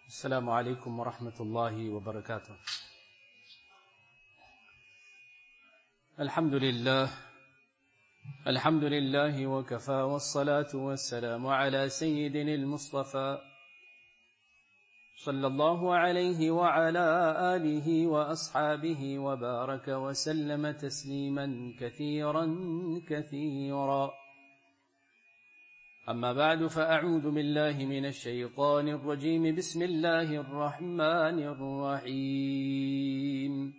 السلام عليكم ورحمة الله وبركاته. الحمد لله وكفى، والصلاة والسلام على سيدنا المصطفى صلى الله عليه وعلى آله وأصحابه وبارك وسلم تسليما كثيرا. أما بعد، فأعوذ بالله من الشيطان الرجيم. بسم الله الرحمن الرحيم.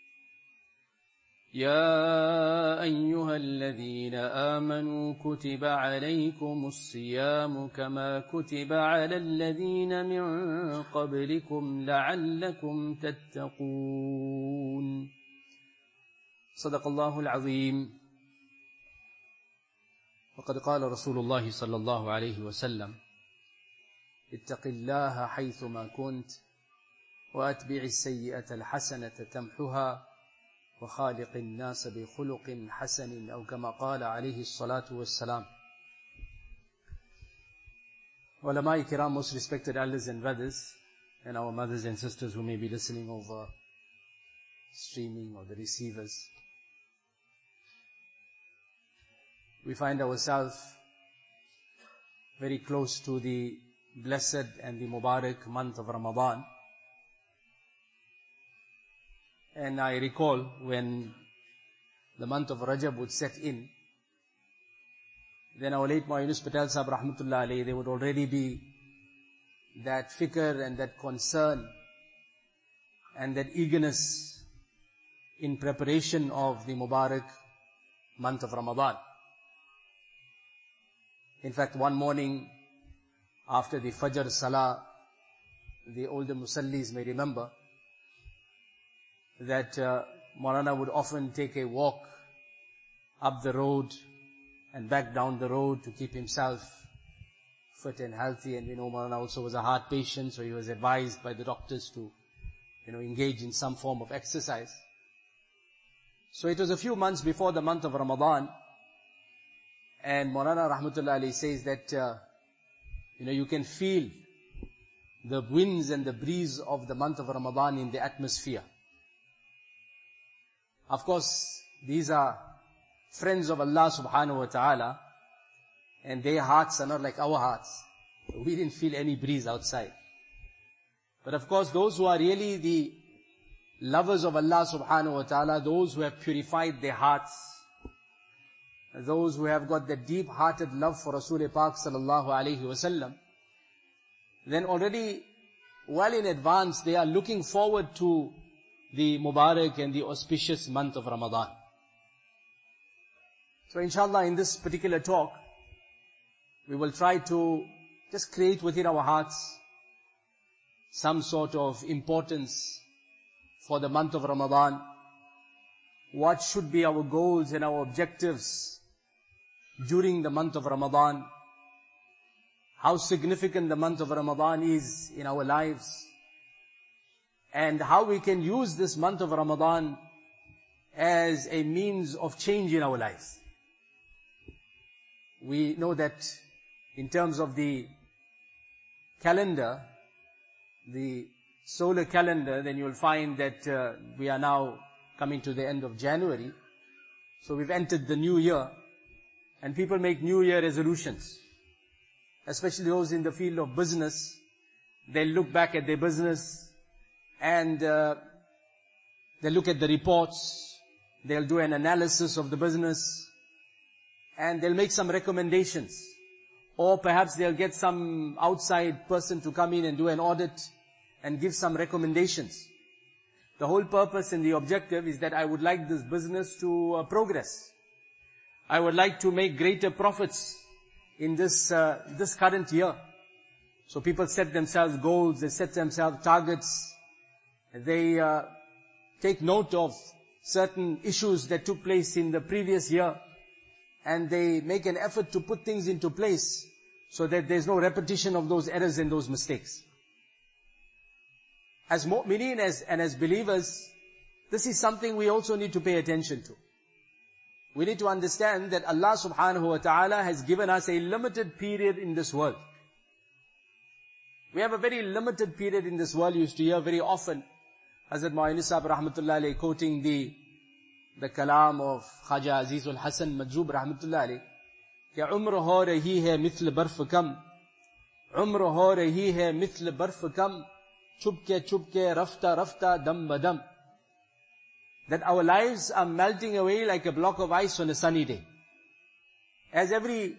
يا أيها الذين آمنوا كتب عليكم الصيام كما كتب على الذين من قبلكم لعلكم تتقون. صدق الله العظيم. وقد قال رسول الله صلى الله عليه وسلم: اتق الله حيثما كنت وأتبع السيئة الحسنة تمحها وخالق الناس بخلق حسن، أو كما قال عليه الصلاة والسلام. Ulama Kiram, most respected elders and brothers, and our mothers and sisters who may be listening over streaming or the receivers, we find ourselves very close to the blessed and the Mubarak month of Ramadan. And I recall when the month of Rajab would set in, then our late Ma Yunus Patel Sahib Rahmatullah Alayhi, there would already be that fikr and that concern and that eagerness in preparation of the Mubarak month of Ramadan. In fact, one morning after the Fajr Salah, the older Musallis may remember that Maulana would often take a walk up the road and back down the road to keep himself fit and healthy. And we know Maulana also was a heart patient, so he was advised by the doctors to, engage in some form of exercise. So it was a few months before the month of Ramadan, and Maulana Rahmatullah Alayhi says that, you can feel the winds and the breeze of the month of Ramadan in the atmosphere. Of course, these are friends of Allah subhanahu wa ta'ala, and their hearts are not like our hearts. We didn't feel any breeze outside. But of course, those who are really the lovers of Allah subhanahu wa ta'ala, those who have purified their hearts, those who have got that deep-hearted love for Rasul Pak sallallahu alayhi wasallam, then already well in advance they are looking forward to the Mubarak and the auspicious month of Ramadan. So inshallah, in this particular talk, we will try to just create within our hearts some sort of importance for the month of Ramadan. What should be our goals and our objectives during the month of Ramadan? How significant the month of Ramadan is in our lives, and how we can use this month of Ramadan as a means of change in our lives. We know that in terms of the calendar, the solar calendar, then you'll find that we are now coming to the end of January. So we've entered the new year, and people make New Year resolutions, especially those in the field of business. They'll look back at their business, and they'll look at the reports, they'll do an analysis of the business, and they'll make some recommendations. Or perhaps they'll get some outside person to come in and do an audit and give some recommendations. The whole purpose and the objective is that I would like this business to progress. I would like to make greater profits in this current year. So people set themselves goals, they set themselves targets, they take note of certain issues that took place in the previous year, and they make an effort to put things into place so that there's no repetition of those errors and those mistakes. As mu'mineen and as believers, this is something we also need to pay attention to. We need to understand that Allah subhanahu wa ta'ala has given us a limited period in this world. We have a very limited period in this world. You used to hear very often Hazrat Ma'in Sahib Rahmatullah Alayhi quoting the kalam of Khaja Azizul Hasan Majzoob Rahmatullah Alayhi, कि उम्र हो रही है methyl बर्फ कम, उम्र हो रही है मिथल बर्फ कम, चुपके रफ्ता रफ्ता दम बदम. That our lives are melting away like a block of ice on a sunny day. As every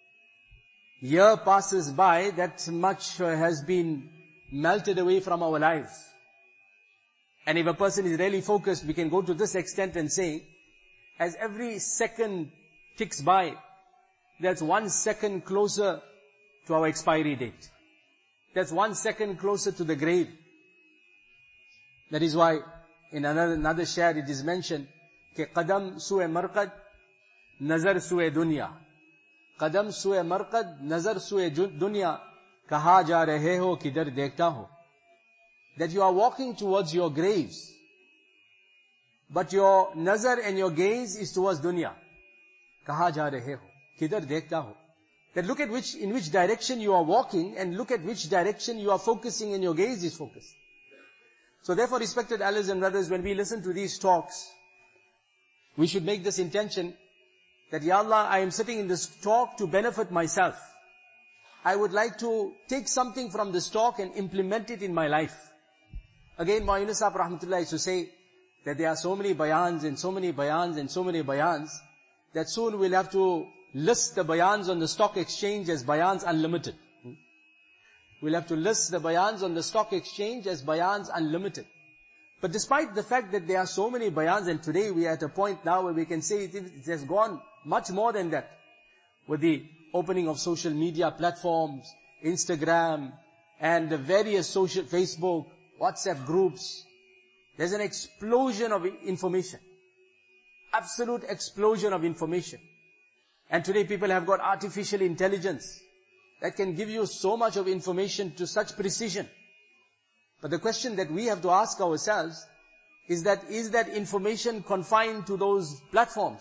year passes by, that much has been melted away from our lives. And if a person is really focused, we can go to this extent and say, as every second ticks by, that's 1 second closer to our expiry date. That's 1 second closer to the grave. That is why in another share it is mentioned, कि qadam su'e marqad, nazar su'e dunya. Qadam su'e marqad, nazar su'e dunya, kaha ja rahe ho, kidhar dekhta ho. That you are walking towards your graves, but your nazar and your gaze is towards dunya. Kaha ja rahe ho, kidhar dekhta ho. That look at in which direction you are walking, and look at which direction you are focusing and your gaze is focused. So therefore, respected elders and brothers, when we listen to these talks, we should make this intention that, Ya Allah, I am sitting in this talk to benefit myself. I would like to take something from this talk and implement it in my life. Again, Ma'in Sahib Rahmatullah used to say that there are so many bayans and so many bayans and so many bayans that soon we'll have to list the bayans on the stock exchange as bayans unlimited. We'll have to list the bayans on the stock exchange as bayans unlimited. But despite the fact that there are so many bayans, and today we are at a point now where we can say it has gone much more than that. With the opening of social media platforms, Instagram, and the various social, Facebook, WhatsApp groups, there's an explosion of information. Absolute explosion of information. And today people have got artificial intelligence that can give you so much of information to such precision. But the question that we have to ask ourselves is that information confined to those platforms?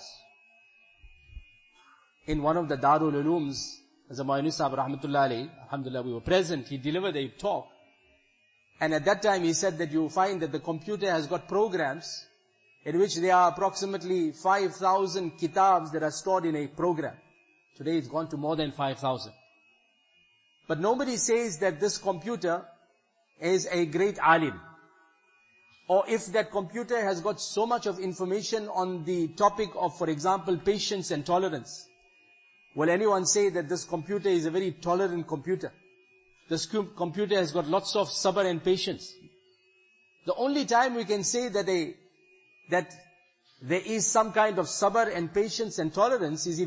In one of the Darul Ulooms, as a Ma'in Sahib Rahmatullah Alayhi, alhamdulillah, we were present, he delivered a talk. And at that time he said that you find that the computer has got programs in which there are approximately 5,000 kitabs that are stored in a program. Today it's gone to more than 5,000. But nobody says that this computer is a great alim. Or if that computer has got so much of information on the topic of, for example, patience and tolerance, will anyone say that this computer is a very tolerant computer? This computer has got lots of sabr and patience. The only time we can say that there is some kind of sabr and patience and tolerance is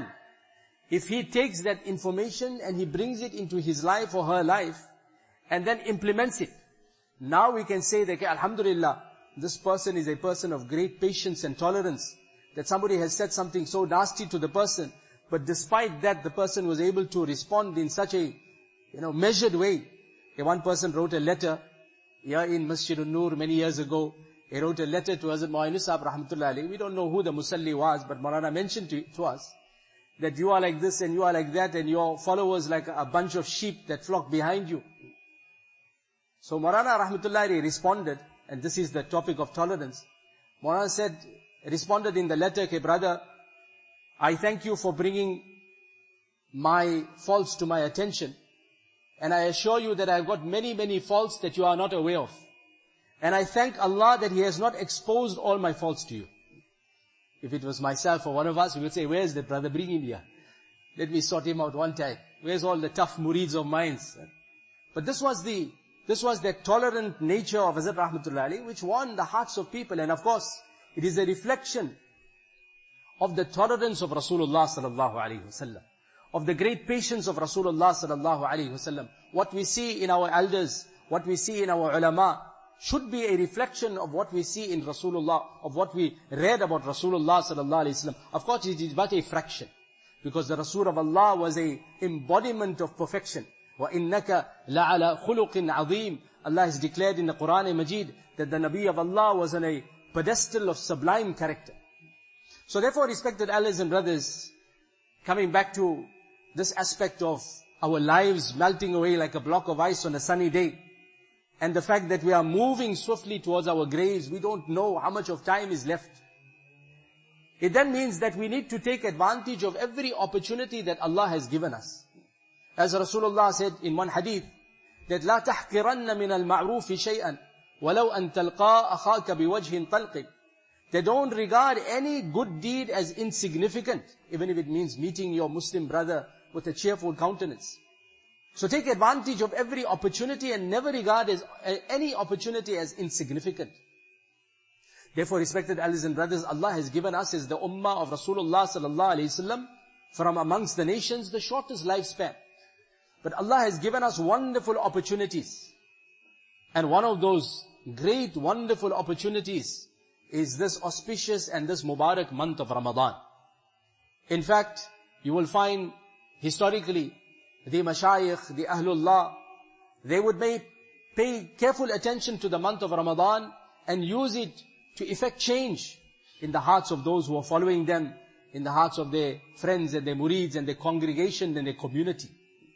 if he takes that information and he brings it into his life or her life and then implements it. Now we can say that, alhamdulillah, this person is a person of great patience and tolerance. That somebody has said something so nasty to the person, but despite that, the person was able to respond in such a, measured way. One person wrote a letter, in Masjid al-Nur many years ago. He wrote a letter to Hazrat Ma'in Sahib Rahmatullah Alayhi. We don't know who the Musalli was, but Maulana mentioned to us that you are like this and you are like that and your followers like a bunch of sheep that flock behind you. So Maulana Rahmatullah Alayhi responded, and this is the topic of tolerance. Maulana responded in the letter, okay, brother, I thank you for bringing my faults to my attention. And I assure you that I've got many, many faults that you are not aware of. And I thank Allah that He has not exposed all my faults to you. If it was myself or one of us, we would say, where's that brother? Bring him here. Let me sort him out one time. Where's all the tough murids of mine? But this was the tolerant nature of Hazrat Rahmatullah Alayhi, which won the hearts of people. And of course, it is a reflection of the tolerance of Rasulullah sallallahu alayhi wasallam, of the great patience of Rasulullah sallallahu alayhi wasallam. What we see in our elders, what we see in our ulama, should be a reflection of what we see in Rasulullah, of what we read about Rasulullah sallallahu alayhi wasallam. Of course, it is but a fraction, because the Rasul of Allah was a embodiment of perfection. وَإِنَّكَ لَعَلَى خُلُقٍ عَظِيمٍ. Allah has declared in the Quran Majid that the Nabi of Allah was on a pedestal of sublime character. So therefore, respected elders and brothers, coming back to this aspect of our lives melting away like a block of ice on a sunny day, and the fact that we are moving swiftly towards our graves, we don't know how much of time is left. It then means that we need to take advantage of every opportunity that Allah has given us. As Rasulullah said in one hadith, that لا تحقرن من المعروف شيئا ولو أن تلقى أخاك بوجه طلق. They don't regard any good deed as insignificant, even if it means meeting your Muslim brother with a cheerful countenance. So take advantage of every opportunity and never regard any opportunity as insignificant. Therefore, respected elders and brothers, Allah has given us as the ummah of Rasulullah sallallahu alaihi wasallam from amongst the nations the shortest lifespan. But Allah has given us wonderful opportunities. And one of those great wonderful opportunities is this auspicious and this Mubarak month of Ramadan. In fact, you will find historically the mashayikh, the ahlullah, they would pay careful attention to the month of Ramadan and use it to effect change in the hearts of those who are following them, in the hearts of their friends and their murids and their congregation and their community.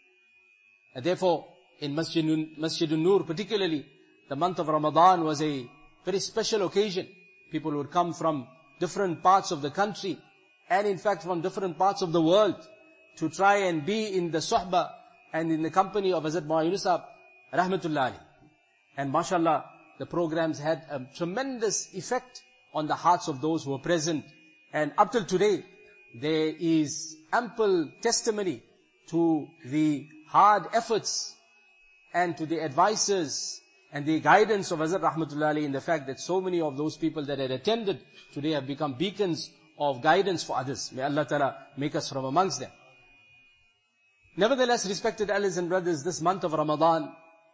And therefore, in Masjidun Nur particularly, the month of Ramadan was a very special occasion. People would come from different parts of the country and in fact from different parts of the world to try and be in the suhbah and in the company of Hazrat Maulana Yunus rahmatullah alayhi. And mashallah, the programs had a tremendous effect on the hearts of those who were present. And up till today, there is ample testimony to the hard efforts and to the advices and the guidance of Hazrat rahmatullah alayhi in the fact that so many of those people that had attended today have become beacons of guidance for others. May Allah Ta'ala make us from amongst them. Nevertheless, respected elders and brothers, this month of Ramadan,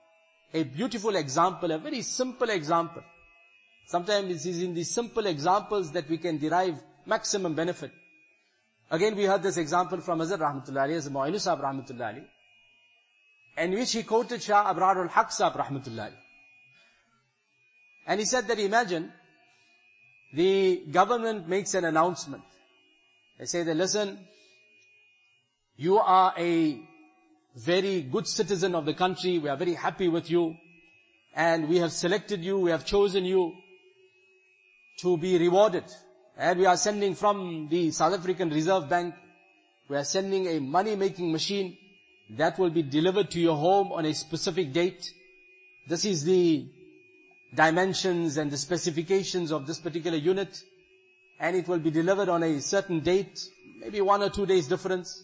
a beautiful example, a very simple example. Sometimes it is in these simple examples that we can derive maximum benefit. Again, we heard this example from Hazrat rahmatullah alayhi, Hazrat Maulana Sahib rahmatullah alayhi, in which he quoted Shah Abrarul Haq Sahib rahmatullah alayhi. And he said that imagine, the government makes an announcement. They say that listen, you are a very good citizen of the country, we are very happy with you, and we have selected you, we have chosen you to be rewarded. And we are sending from the South African Reserve Bank, we are sending a money-making machine that will be delivered to your home on a specific date. This is the dimensions and the specifications of this particular unit, and it will be delivered on a certain date, maybe 1 or 2 days difference.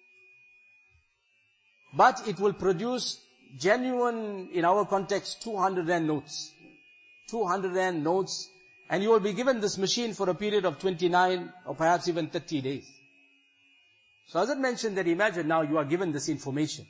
But it will produce genuine, in our context, 200 rand notes. 200 rand notes, and you will be given this machine for a period of 29 or perhaps even 30 days. So as I mentioned that imagine now you are given this information.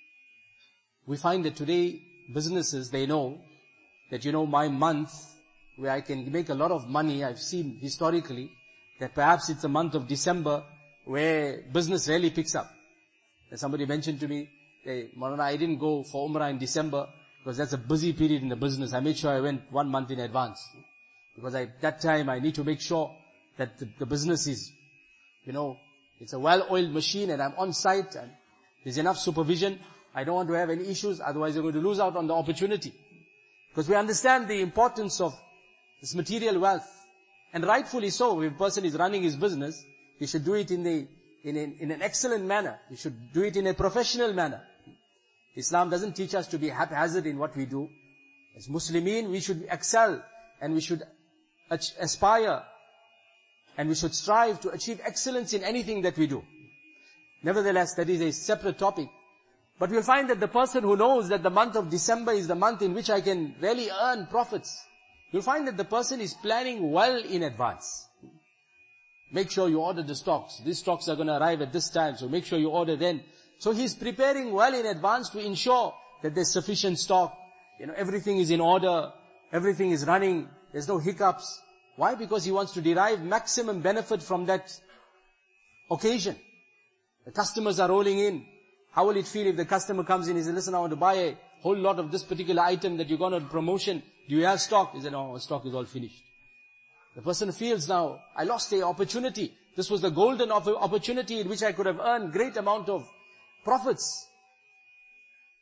We find that today businesses, they know that my month where I can make a lot of money, I've seen historically that perhaps it's the month of December where business really picks up. And somebody mentioned to me, hey, Maulana, I didn't go for Umrah in December because that's a busy period in the business. I made sure I went 1 month in advance. Because that time I need to make sure that the business is, it's a well-oiled machine and I'm on site and there's enough supervision. I don't want to have any issues, otherwise I'm going to lose out on the opportunity. Because we understand the importance of this material wealth. And rightfully so, if a person is running his business, he should do it in an excellent manner. He should do it in a professional manner. Islam doesn't teach us to be haphazard in what we do. As Muslimin, we should excel and we should aspire and we should strive to achieve excellence in anything that we do. Nevertheless, that is a separate topic. But we'll find that the person who knows that the month of December is the month in which I can really earn profits, you'll find that the person is planning well in advance. Make sure you order the stocks. These stocks are going to arrive at this time, so make sure you order then. So he's preparing well in advance to ensure that there's sufficient stock. Everything is in order, everything is running, there's no hiccups. Why? Because he wants to derive maximum benefit from that occasion. The customers are rolling in. How will it feel if the customer comes in and says, listen, I want to buy a whole lot of this particular item that you're going on promotion. Do you have stock? He said, no, stock is all finished. The person feels now, I lost the opportunity. This was the golden opportunity in which I could have earned great amount of profits.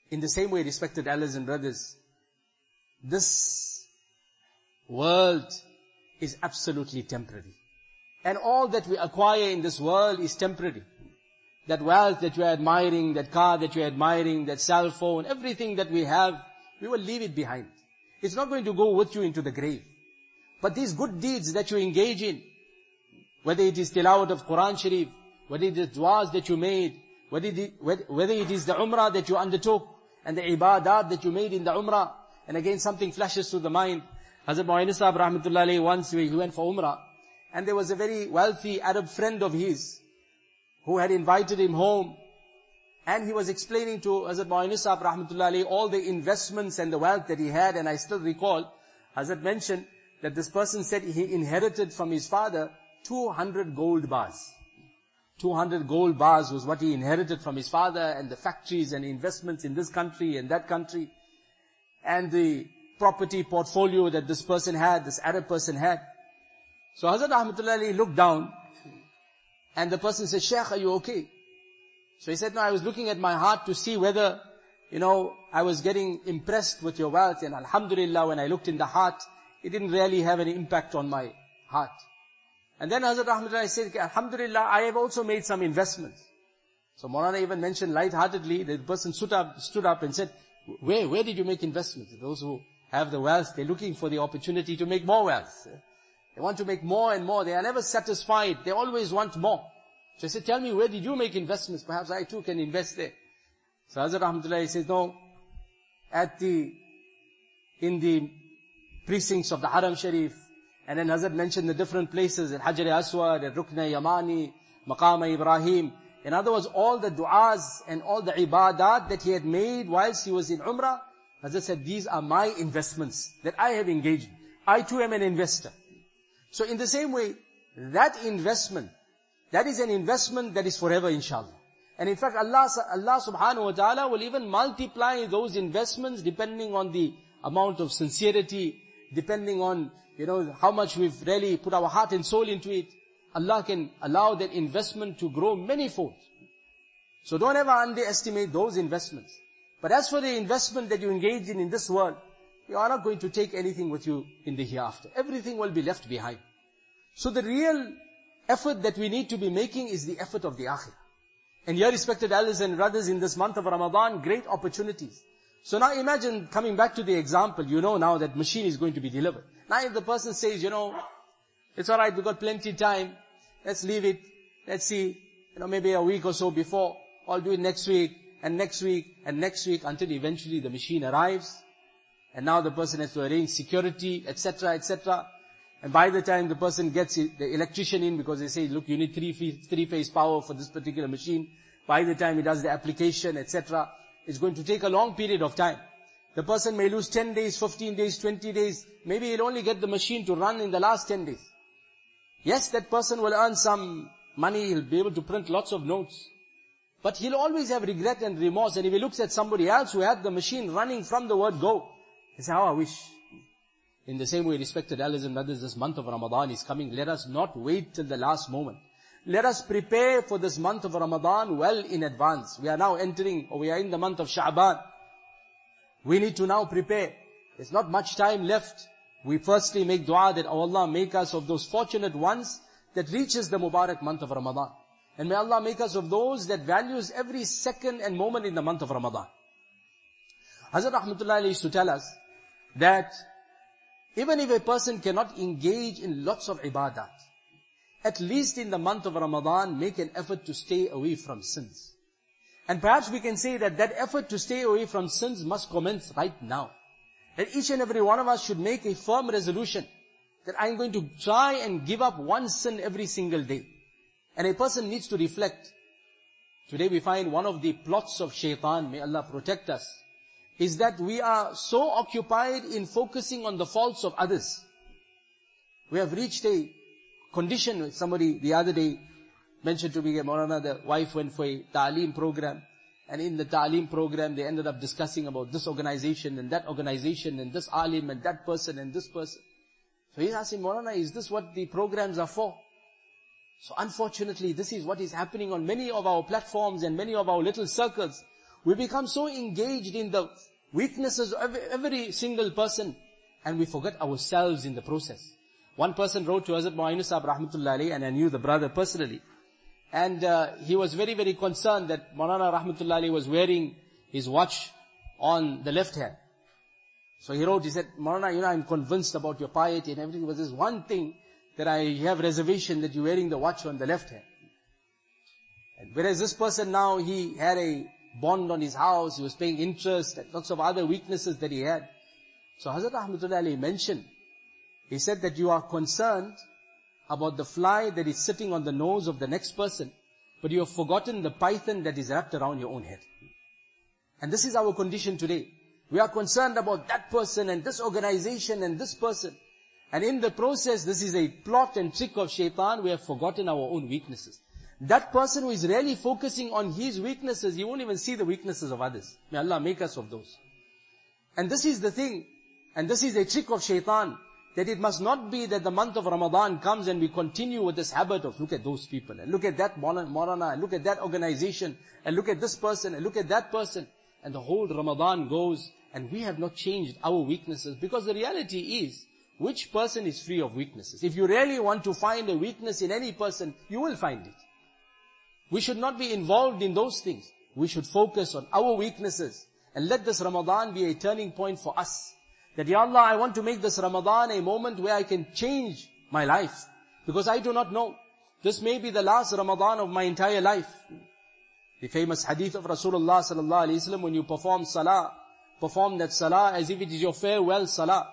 In the same way, respected elders and brothers, this world is absolutely temporary. And all that we acquire in this world is temporary. That wealth that you are admiring, that car that you are admiring, that cell phone, everything that we have, we will leave it behind. It's not going to go with you into the grave. But these good deeds that you engage in, whether it is tilawat of Quran Sharif, whether it is du'as that you made, whether it is the umrah that you undertook, and the ibadat that you made in the umrah, and again something flashes to the mind. Hazrat Mu'in Sahib rahmatullah alayhi, once he went for umrah, and there was a very wealthy Arab friend of his, who had invited him home, and he was explaining to Hazrat Mu'in Sahib rahmatullah alayhi all the investments and the wealth that he had, and I still recall, Hazrat mentioned that this person said he inherited from his father 200 gold bars. 200 gold bars was what he inherited from his father, and the factories and investments in this country and that country, and the property portfolio that this person had, this Arab person had. So Hazrat rahmatullah alayhi looked down, and the person said, Shaykh, are you okay? So he said, no, I was looking at my heart to see whether, I was getting impressed with your wealth, and alhamdulillah, when I looked in the heart, it didn't really have any impact on my heart. And then Hazrat rahmatullah said, alhamdulillah, I have also made some investments. So Maulana even mentioned lightheartedly, the person stood up and said, where did you make investments? Those who have the wealth, they're looking for the opportunity to make more wealth. They want to make more and more. They are never satisfied. They always want more. So I said, tell me, where did you make investments? Perhaps I too can invest there. So Hazrat rahmatullah says, no, in the precincts of the Haram Sharif. And then Hazrat mentioned the different places, at Hajar Aswad, at Rukn Yamani, Maqam Ibrahim. In other words, all the du'as and all the ibadat that he had made whilst he was in Umrah, Hazrat said, these are my investments that I have engaged in. I too am an investor. So in the same way, that investment, that is an investment that is forever, inshallah. And in fact, Allah subhanahu wa ta'ala will even multiply those investments depending on the amount of sincerity, depending on, how much we've really put our heart and soul into it. Allah can allow that investment to grow manyfold. So don't ever underestimate those investments. But as for the investment that you engage in this world, you are not going to take anything with you in the hereafter. Everything will be left behind. So the real effort that we need to be making is the effort of the akhirah. And here, respected elders and brothers, in this month of Ramadan, great opportunities. So now imagine, coming back to the example, now that machine is going to be delivered. Now if the person says, it's alright, we've got plenty time, let's leave it, let's see, maybe a week or so before, I'll do it next week, and next week, and next week, until eventually the machine arrives, and now the person has to arrange security, etc., etc., and by the time the person gets the electrician in, because they say, look, you need three-phase power for this particular machine, by the time he does the application, etc., it's going to take a long period of time. The person may lose 10 days, 15 days, 20 days. Maybe he'll only get the machine to run in the last 10 days. Yes, that person will earn some money, he'll be able to print lots of notes. But he'll always have regret and remorse. And if he looks at somebody else who had the machine running from the word go, he says, how I wish. In the same way, respected elders and brothers, this month of Ramadan is coming. Let us not wait till the last moment. Let us prepare for this month of Ramadan well in advance. We are now in the month of Sha'ban. We need to now prepare. There's not much time left. We firstly make dua that, oh Allah, make us of those fortunate ones that reaches the Mubarak month of Ramadan. And may Allah make us of those that values every second and moment in the month of Ramadan. Hazrat Rahmatullah used to tell us that even if a person cannot engage in lots of ibadat, at least in the month of Ramadan, make an effort to stay away from sins. And perhaps we can say that effort to stay away from sins must commence right now. That each and every one of us should make a firm resolution that I'm going to try and give up one sin every single day. And a person needs to reflect. Today we find one of the plots of shaitan, may Allah protect us, is that we are so occupied in focusing on the faults of others. We have reached a condition. Somebody the other day mentioned to me, Maulana, the wife went for a ta'aleem program, and in the ta'aleem program they ended up discussing about this organization and that organization and this alim and that person and this person. So he's asking, Maulana, is this what the programs are for? So unfortunately, this is what is happening on many of our platforms and many of our little circles, We become so engaged in the weaknesses of every single person, and we forget ourselves in the process. One person wrote to Hazrat Mu'ayyid Sahib Rahmatullah Alayhi, and I knew the brother personally. And he was very, very concerned that Maulana Rahmatullah Alayhi was wearing his watch on the left hand. So he wrote, he said, Maulana, I'm convinced about your piety and everything, but there's one thing that I have reservation, that you're wearing the watch on the left hand. And whereas this person now, he had a bond on his house, he was paying interest, and lots of other weaknesses that he had. So Hazrat Rahmatullah Alayhi mentioned, he said that you are concerned about the fly that is sitting on the nose of the next person, but you have forgotten the python that is wrapped around your own head. And this is our condition today. We are concerned about that person and this organization and this person. And in the process, this is a plot and trick of shaitan. We have forgotten our own weaknesses. That person who is really focusing on his weaknesses, he won't even see the weaknesses of others. May Allah make us of those. And this is the thing, and this is a trick of shaitan, that it must not be that the month of Ramadan comes and we continue with this habit of look at those people, and look at that Maulana, and look at that organization, and look at this person, and look at that person. And the whole Ramadan goes, and we have not changed our weaknesses, because the reality is, which person is free of weaknesses? If you really want to find a weakness in any person, you will find it. We should not be involved in those things. We should focus on our weaknesses, and let this Ramadan be a turning point for us. That, Ya Allah, I want to make this Ramadan a moment where I can change my life. Because I do not know. This may be the last Ramadan of my entire life. The famous hadith of Rasulullah sallallahu alaihi wasallam, when you perform salah, perform that salah as if it is your farewell salah.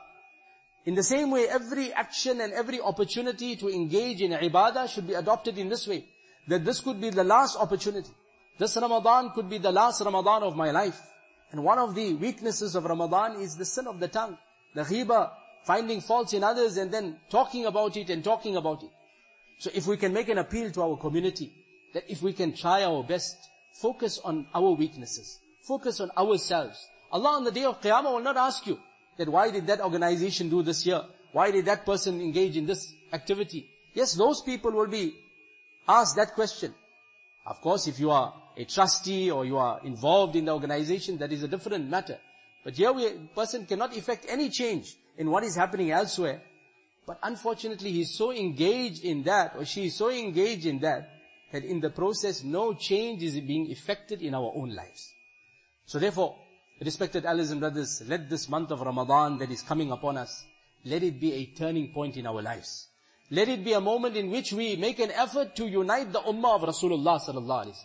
In the same way, every action and every opportunity to engage in ibadah should be adopted in this way. That this could be the last opportunity. This Ramadan could be the last Ramadan of my life. And one of the weaknesses of Ramadan is the sin of the tongue. The ghiba, finding faults in others and then talking about it and talking about it. So if we can make an appeal to our community, that if we can try our best, focus on our weaknesses, focus on ourselves. Allah on the day of Qiyamah will not ask you that why did that organization do this here? Why did that person engage in this activity? Yes, those people will be asked that question. Of course, if you are a trustee or you are involved in the organization, that is a different matter. But here a person cannot effect any change in what is happening elsewhere. But unfortunately, he is so engaged in that, or she is so engaged in that in the process, no change is being effected in our own lives. So therefore, respected elders and brothers, let this month of Ramadan that is coming upon us, let it be a turning point in our lives. Let it be a moment in which we make an effort to unite the ummah of Rasulullah sallallahu alaihi wasallam.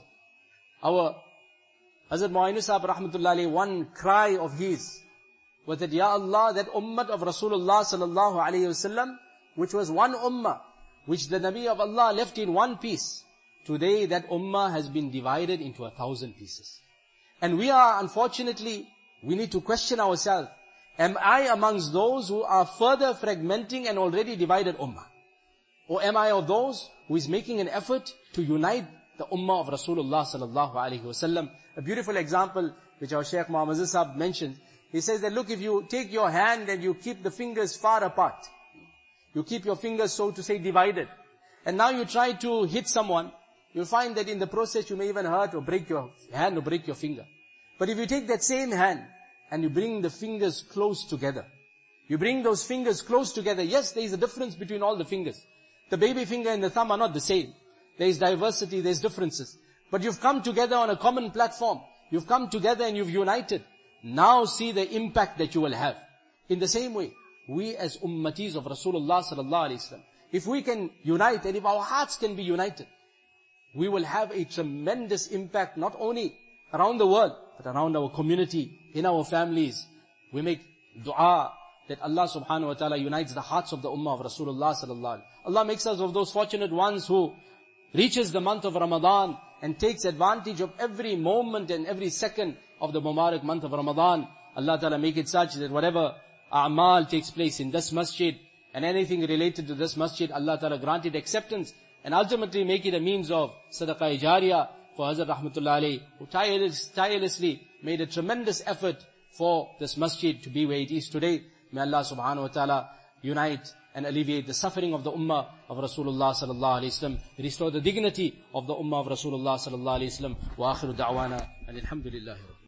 Our Hazrat Mu'ayyid Sahib Rahmatullah Alayhi, one cry of his was that, Ya Allah, that ummah of Rasulullah sallallahu alaihi wasallam, which was one ummah, which the Nabi of Allah left in one piece, today that ummah has been divided into 1,000 pieces. And we are, unfortunately, we need to question ourselves, am I amongst those who are further fragmenting an already divided ummah? Or am I of those who is making an effort to unite the ummah of Rasulullah sallallahu alaihi wasallam? A beautiful example which our Shaykh Muhammad Sahib mentioned. He says that, look, if you take your hand and you keep the fingers far apart, you keep your fingers, so to say, divided, and now you try to hit someone, you'll find that in the process you may even hurt or break your hand or break your finger. But if you take that same hand and you bring the fingers close together, you bring those fingers close together, yes, there is a difference between all the fingers. The baby finger and the thumb are not the same. There is diversity, there is differences. But you've come together on a common platform. You've come together and you've united. Now see the impact that you will have. In the same way, we as ummatis of Rasulullah sallallahu alaihi wasallam, if we can unite and if our hearts can be united, we will have a tremendous impact not only around the world, but around our community, in our families. We make dua that Allah subhanahu wa ta'ala unites the hearts of the ummah of Rasulullah sallallahu alaihi wasallam. Allah makes us of those fortunate ones who reaches the month of Ramadan and takes advantage of every moment and every second of the Mubarak month of Ramadan. Allah ta'ala make it such that whatever a'mal takes place in this masjid and anything related to this masjid, Allah ta'ala grant it acceptance and ultimately make it a means of sadaqah jariyah for Hazrat Rahmatullah Alayhi, who tirelessly made a tremendous effort for this masjid to be where it is today. May Allah subhanahu wa ta'ala unite and alleviate the suffering of the ummah of Rasulullah sallallahu alayhi wasallam, restore the dignity of the ummah of Rasulullah sallallahu alayhi wasallam. Wa akhiru da'wana and alhamdulillah.